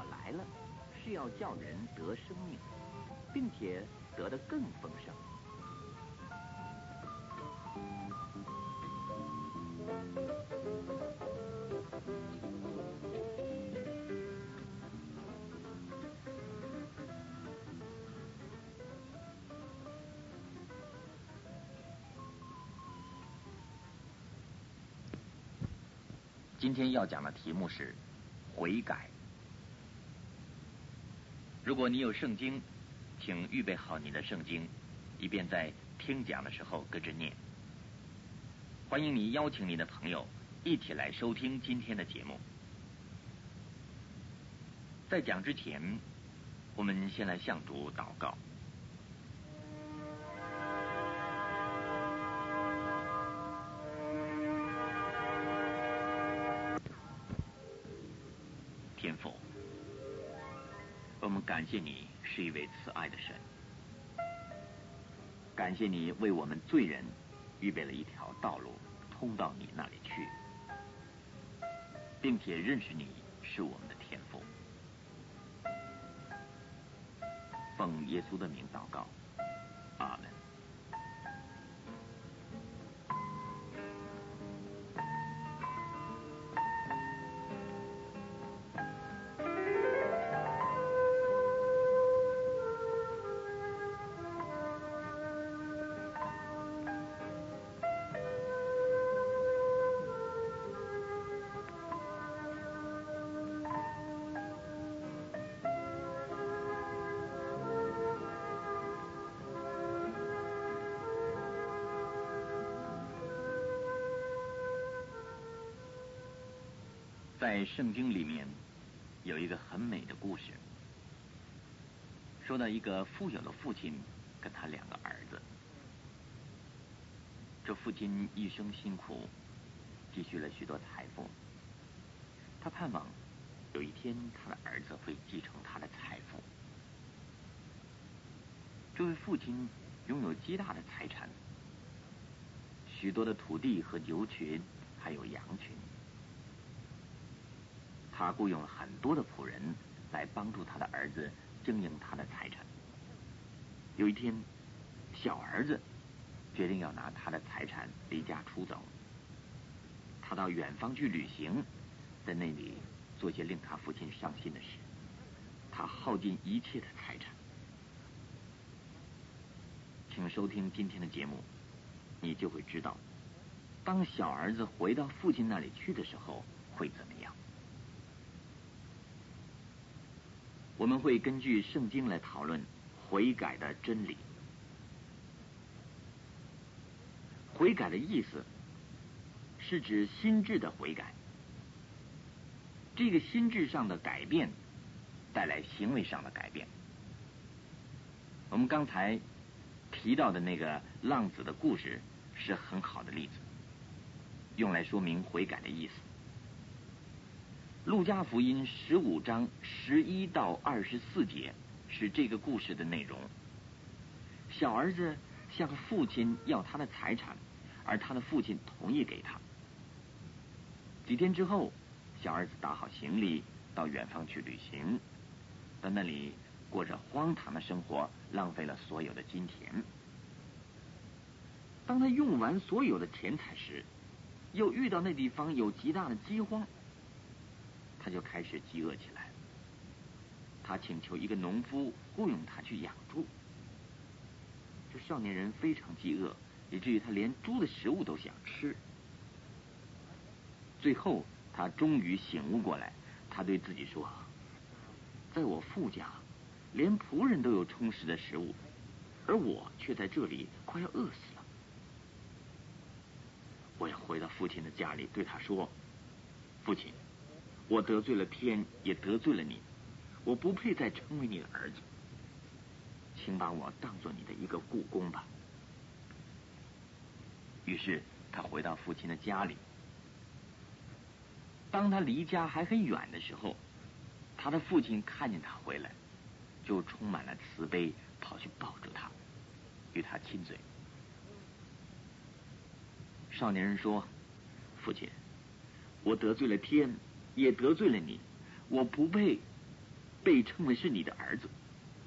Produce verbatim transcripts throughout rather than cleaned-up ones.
来了，是要叫人得生命，并且得得更丰盛。今天要讲的题目是悔改。如果你有圣经，请预备好你的圣经，以便在听讲的时候跟着念。欢迎你邀请你的朋友一起来收听今天的节目。在讲之前，我们先来向主祷告。天父，我们感谢你是一位慈爱的神，感谢你为我们罪人预备了一条道路，通到你那里去，并且认识你是我们的天父。奉耶稣的名祷告，阿门。在圣经里面有一个很美的故事，说到一个富有的父亲跟他两个儿子。这父亲一生辛苦，积蓄了许多财富，他盼望有一天他的儿子会继承他的财富。这位父亲拥有极大的财产，许多的土地和牛群，还有羊群。他雇佣了很多的仆人来帮助他的儿子经营他的财产。有一天，小儿子决定要拿他的财产离家出走，他到远方去旅行，在那里做些令他父亲伤心的事。他耗尽一切的财产。请收听今天的节目，你就会知道，当小儿子回到父亲那里去的时候会怎么样。我们会根据圣经来讨论悔改的真理。悔改的意思是指心智的悔改，这个心智上的改变带来行为上的改变。我们刚才提到的那个浪子的故事是很好的例子，用来说明悔改的意思。路加福音十五章十一到二十四节是这个故事的内容。小儿子向父亲要他的财产，而他的父亲同意给他。几天之后，小儿子打好行李到远方去旅行，在那里过着荒唐的生活，浪费了所有的金钱。当他用完所有的钱财时，又遇到那地方有极大的饥荒，他就开始饥饿起来。他请求一个农夫雇佣他去养猪。这少年人非常饥饿，以至于他连猪的食物都想吃。最后他终于醒悟过来，他对自己说，在我父家连仆人都有充实的食物，而我却在这里快要饿死了。我要回到父亲的家里，对他说，父亲，我得罪了天，也得罪了你，我不配再成为你的儿子，请把我当作你的一个雇工吧。于是他回到父亲的家里。当他离家还很远的时候，他的父亲看见他回来，就充满了慈悲，跑去抱住他，与他亲嘴。少年人说，父亲，我得罪了天，也得罪了你，我不配被称为是你的儿子。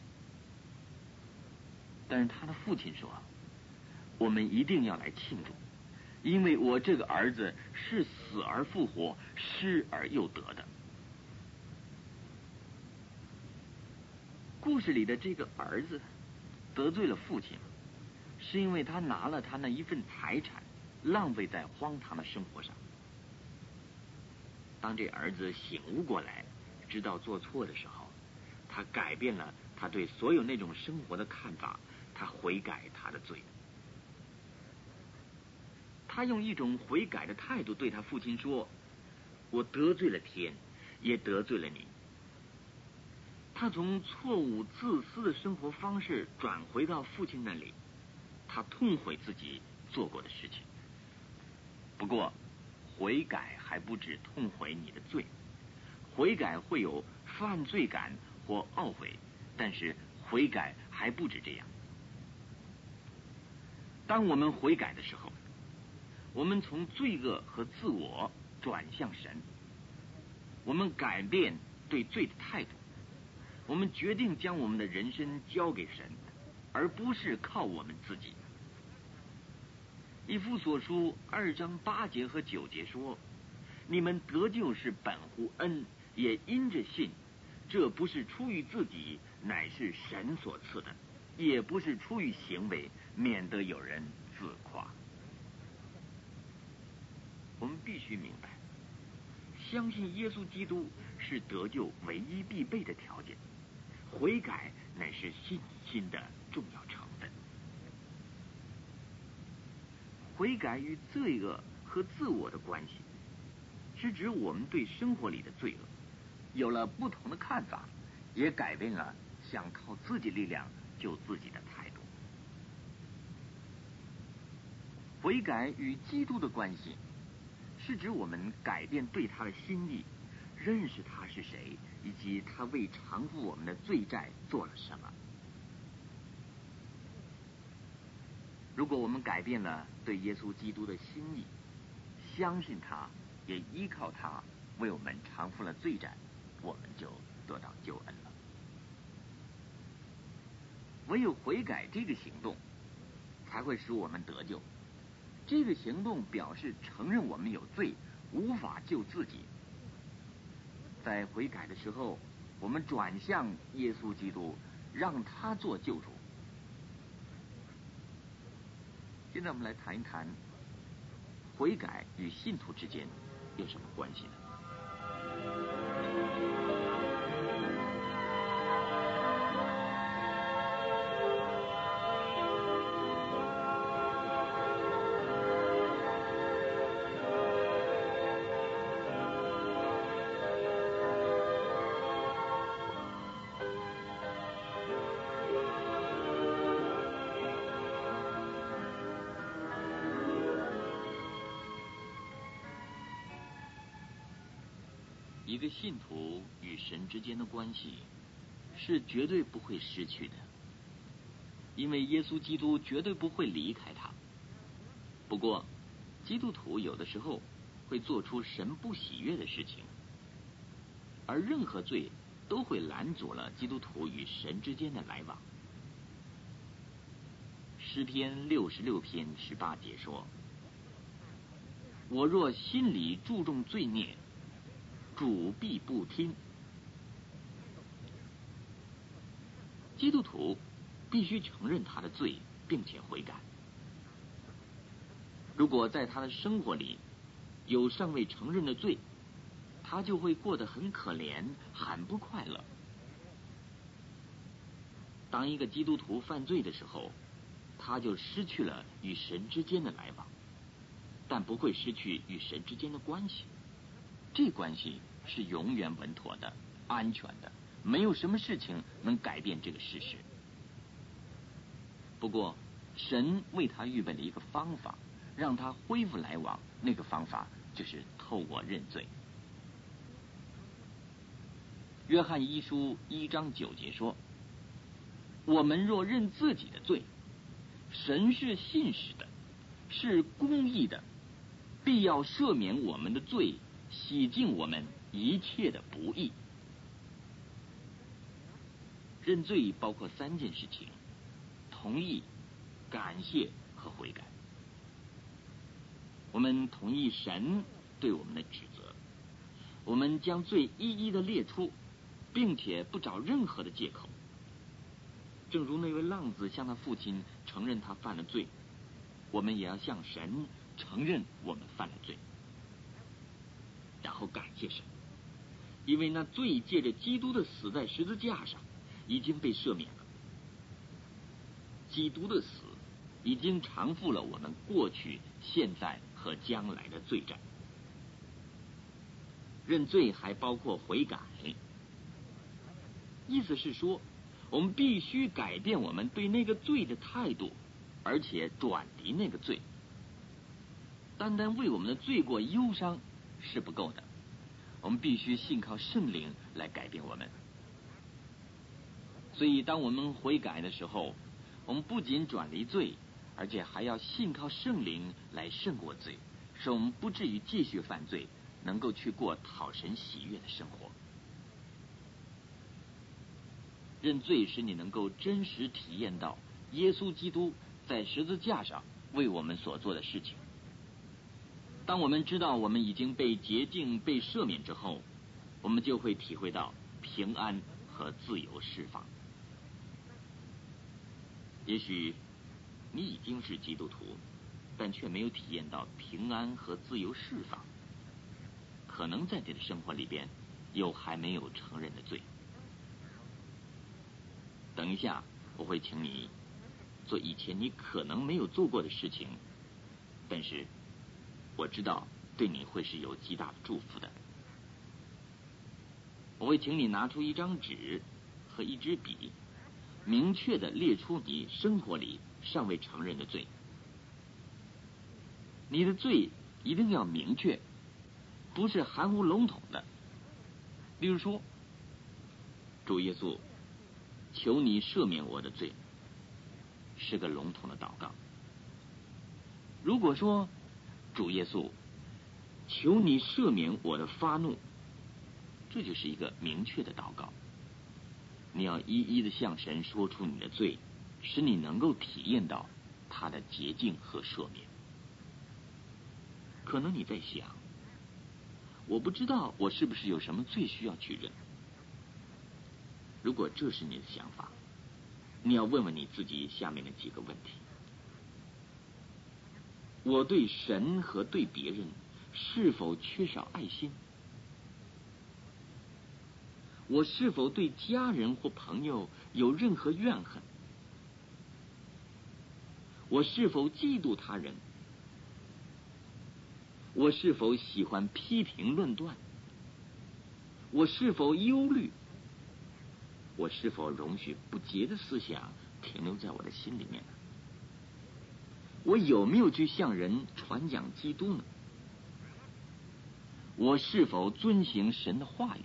但是他的父亲说，我们一定要来庆祝，因为我这个儿子是死而复活，失而又得的。故事里的这个儿子得罪了父亲，是因为他拿了他那一份财产，浪费在荒唐的生活上。当这儿子醒悟过来，知道做错的时候，他改变了他对所有那种生活的看法，他悔改他的罪。他用一种悔改的态度对他父亲说，我得罪了天，也得罪了你。他从错误自私的生活方式转回到父亲那里，他痛悔自己做过的事情。不过悔改还不止痛悔你的罪，悔改会有犯罪感或懊悔，但是悔改还不止这样。当我们悔改的时候，我们从罪恶和自我转向神，我们改变对罪的态度，我们决定将我们的人生交给神，而不是靠我们自己。以弗所书二章八节和九节说，你们得救是本乎恩，也因着信，这不是出于自己，乃是神所赐的，也不是出于行为，免得有人自夸。我们必须明白，相信耶稣基督是得救唯一必备的条件，悔改乃是信心的重要成分。悔改与罪恶和自我的关系，是指我们对生活里的罪恶有了不同的看法，也改变了想靠自己力量救自己的态度。悔改与基督的关系，是指我们改变对他的心意，认识他是谁，以及他为偿付我们的罪债做了什么。如果我们改变了对耶稣基督的心意，相信他，也依靠他为我们偿付了罪债，我们就得到救恩了。唯有悔改这个行动，才会使我们得救。这个行动表示承认我们有罪，无法救自己。在悔改的时候，我们转向耶稣基督，让他做救主。现在我们来谈一谈悔改与信徒之间有什么关系呢？一个信徒与神之间的关系是绝对不会失去的，因为耶稣基督绝对不会离开他。不过基督徒有的时候会做出神不喜悦的事情，而任何罪都会拦阻了基督徒与神之间的来往。诗篇六十六篇十八节说，我若心里注重罪孽，主必不听。基督徒必须承认他的罪，并且悔改。如果在他的生活里有尚未承认的罪，他就会过得很可怜，很不快乐。当一个基督徒犯罪的时候，他就失去了与神之间的来往，但不会失去与神之间的关系。这关系是永远稳妥的、安全的，没有什么事情能改变这个事实。不过神为他预备了一个方法，让他恢复来往，那个方法就是透过认罪。约翰一书一章九节说，我们若认自己的罪，神是信实的，是公义的，必要赦免我们的罪，洗净我们一切的不义。 认罪包括三件事情：同意、感谢和悔改。我们同意神对我们的指责，我们将罪一一的列出，并且不找任何的借口。正如那位浪子向他父亲承认他犯了罪，我们也要向神承认我们犯了罪，然后感谢神，因为那罪借着基督的死在十字架上已经被赦免了。基督的死已经偿付了我们过去、现在和将来的罪债。认罪还包括悔改，意思是说，我们必须改变我们对那个罪的态度，而且转离那个罪。单单为我们的罪过忧伤是不够的，我们必须信靠圣灵来改变我们。所以当我们悔改的时候，我们不仅转离罪，而且还要信靠圣灵来胜过罪，使我们不至于继续犯罪，能够去过讨神喜悦的生活。认罪使你能够真实体验到耶稣基督在十字架上为我们所做的事情。当我们知道我们已经被洁净、被赦免之后，我们就会体会到平安和自由释放。也许你已经是基督徒，但却没有体验到平安和自由释放，可能在你的生活里边有还没有承认的罪。等一下我会请你做以前你可能没有做过的事情，但是我知道对你会是有极大的祝福的。我会请你拿出一张纸和一支笔，明确地列出你生活里尚未承认的罪。你的罪一定要明确，不是含糊笼统的。例如说，主耶稣，求你赦免我的罪，是个笼统的祷告。如果说，主耶稣，求你赦免我的发怒，这就是一个明确的祷告。你要一一的向神说出你的罪，使你能够体验到他的洁净和赦免。可能你在想，我不知道我是不是有什么罪需要去认。如果这是你的想法，你要问问你自己下面的几个问题：我对神和对别人是否缺少爱心？我是否对家人或朋友有任何怨恨？我是否嫉妒他人？我是否喜欢批评论断？我是否忧虑？我是否容许不洁的思想停留在我的心里面呢？我有没有去向人传讲基督呢？我是否遵行神的话语？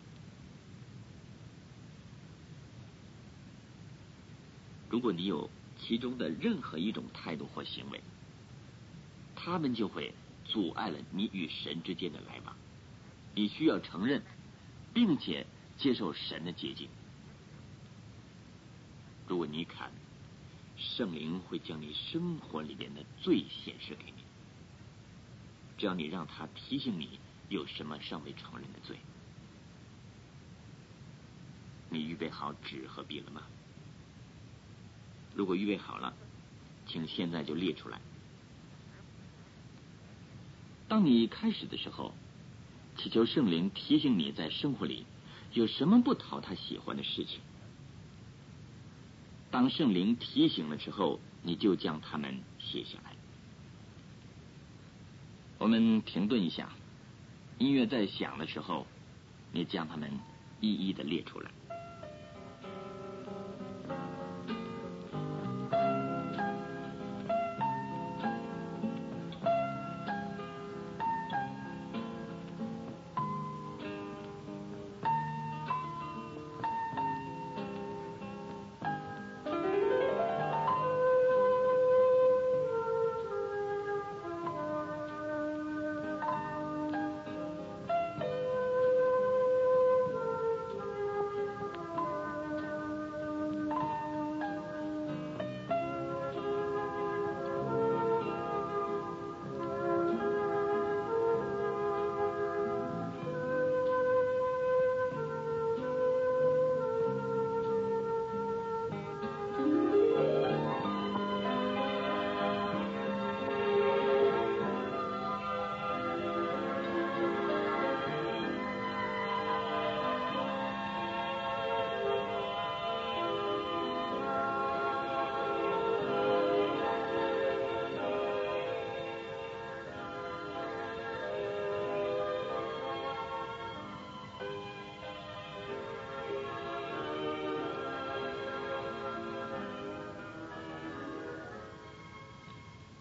如果你有其中的任何一种态度或行为，他们就会阻碍了你与神之间的来往。你需要承认，并且接受神的洁净。如果你看，圣灵会将你生活里面的罪显示给你，只要你让他提醒你有什么尚未承认的罪。你预备好纸和笔了吗？如果预备好了，请现在就列出来。当你开始的时候，祈求圣灵提醒你在生活里有什么不讨他喜欢的事情。当圣灵提醒了之后，你就将它们写下来。我们停顿一下，音乐在响的时候，你将它们一一的列出来。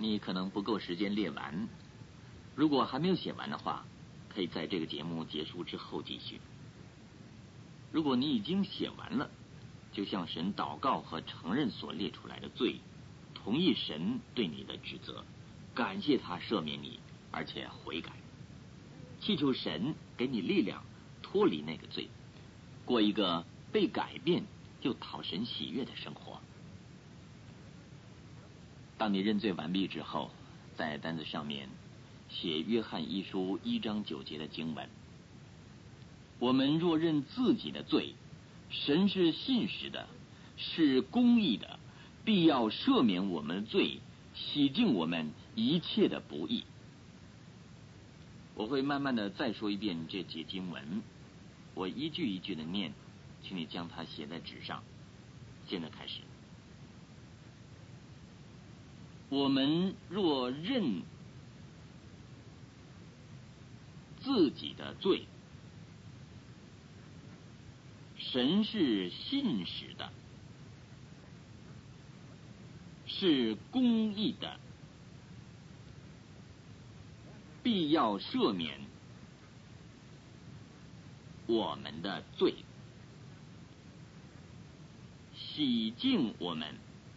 你可能不够时间列完，如果还没有写完的话，可以在这个节目结束之后继续。如果你已经写完了，就向神祷告和承认所列出来的罪，同意神对你的指责，感谢他赦免你，而且悔改，祈求神给你力量脱离那个罪，过一个被改变又讨神喜悦的生活。当你认罪完毕之后，在单子上面写约翰一书一章九节的经文：我们若认自己的罪，神是信实的，是公义的，必要赦免我们的罪，洗净我们一切的不义。我会慢慢的再说一遍这节经文，我一句一句的念，请你将它写在纸上。现在开始。我们若认自己的罪，神是信实的，是公义的，必要赦免我们的罪，洗净我们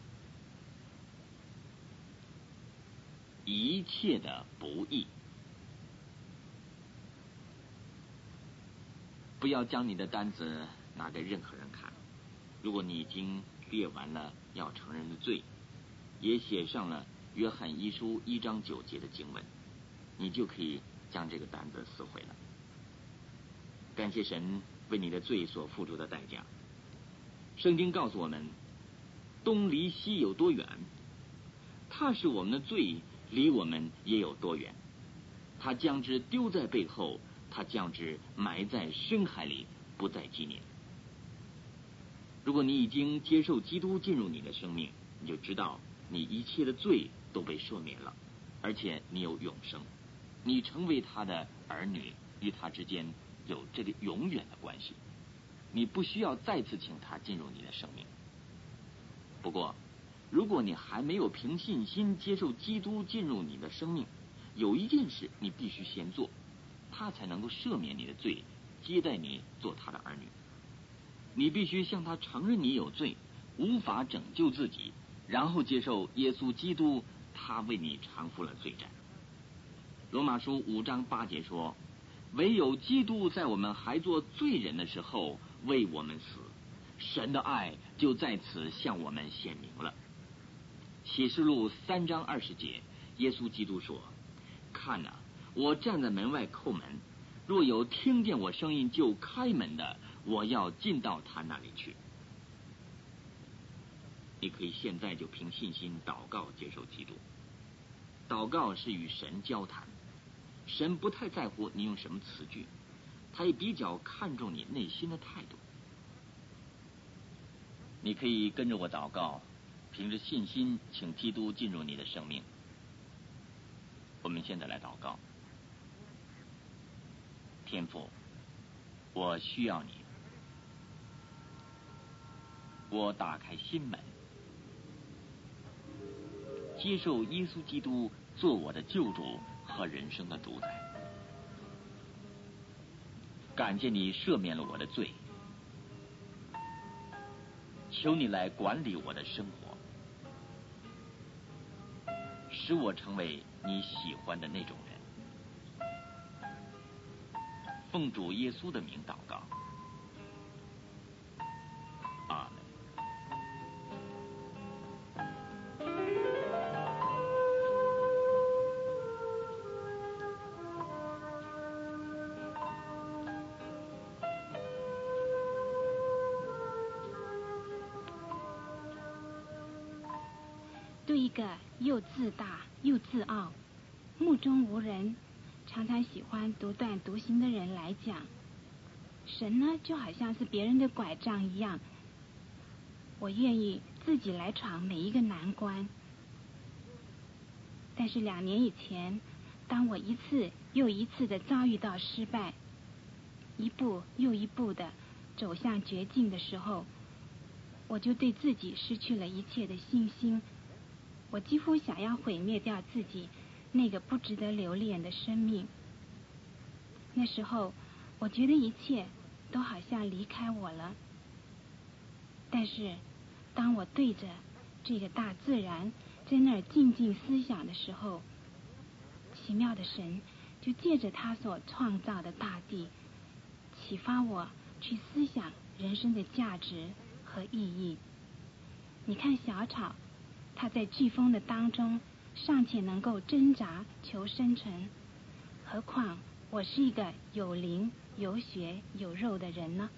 一切的不义。不要将你的单子拿给任何人看。如果你已经列完了要承认的罪，也写上了约翰一书一章九节的经文，你就可以将这个单子撕毁了。感谢神为你的罪所付出的代价。圣经告诉我们，东离西有多远，他使我们的罪离我们也有多远。他将之丢在背后，他将之埋在深海里，不再纪念。如果你已经接受基督进入你的生命，你就知道你一切的罪都被赦免了，而且你有永生，你成为他的儿女，与他之间有这个永远的关系。你不需要再次请他进入你的生命。不过如果你还没有凭信心接受基督进入你的生命，有一件事你必须先做，他才能够赦免你的罪，接待你做他的儿女。你必须向他承认你有罪，无法拯救自己，然后接受耶稣基督，他为你偿付了罪债。罗马书五章八节说，唯有基督在我们还做罪人的时候为我们死，神的爱就在此向我们显明了。启示录三章二十节，耶稣基督说，看哪，我站在门外叩门，若有听见我声音就开门的，我要进到他那里去。你可以现在就凭信心祷告接受基督。祷告是与神交谈，神不太在乎你用什么词句，他也比较看重你内心的态度。你可以跟着我祷告，凭着信心请基督进入你的生命。我们现在来祷告。天父，我需要你，我打开心门，接受耶稣基督做我的救主和人生的主宰。感谢你赦免了我的罪，求你来管理我的生活，使我成为你喜欢的那种人。奉主耶稣的名祷告，阿门。 对一个又自大又自傲、目中无人、常常喜欢独断独行的人来讲，神呢就好像是别人的拐杖一样，我愿意自己来闯每一个难关。但是两年以前，当我一次又一次的遭遇到失败，一步又一步的走向绝境的时候，我就对自己失去了一切的信心， 我几乎想要毁灭掉自己那个不值得留恋的生命。那时候，我觉得一切都好像离开我了。但是，当我对着这个大自然在那儿静静思想的时候，奇妙的神就借着他所创造的大地，启发我去思想人生的价值和意义。你看小草，它在飓风的当中尚且能够挣扎求生存，何况我是一个有灵有血有肉的人呢？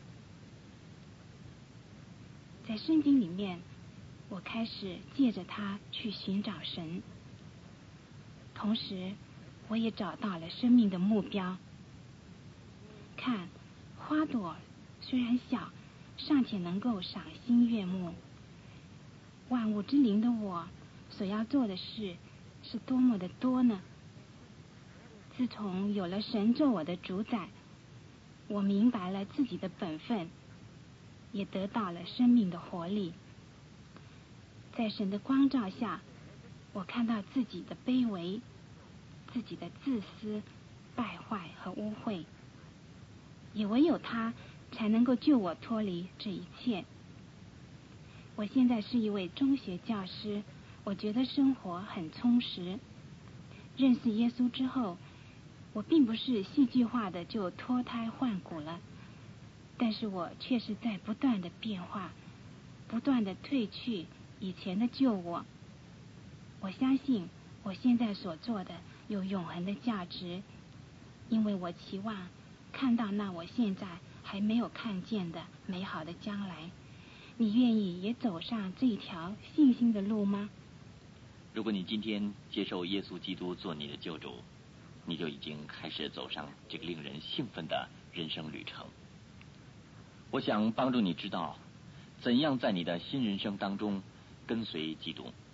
在圣经里面，我开始借着它去寻找神，同时我也找到了生命的目标。看，花朵虽然小，尚且能够赏心悦目。万物之灵的我所要做的事是多么的多呢？自从有了神做我的主宰，我明白了自己的本分，也得到了生命的活力。在神的光照下，我看到自己的卑微，自己的自私、败坏和污秽，也唯有他才能够救我脱离这一切。我现在是一位中学教师，我觉得生活很充实。认识耶稣之后，我并不是戏剧化的就脱胎换骨了，但是我却是在不断的变化，不断的褪去以前的旧我。我相信我现在所做的有永恒的价值，因为我期望看到那我现在还没有看见的美好的将来。你愿意也走上这一条信心的路吗？ 如果你今天接受耶稣基督做你的救主，你就已经开始走上这个令人兴奋的人生旅程。我想帮助你知道怎样在你的新人生当中跟随基督。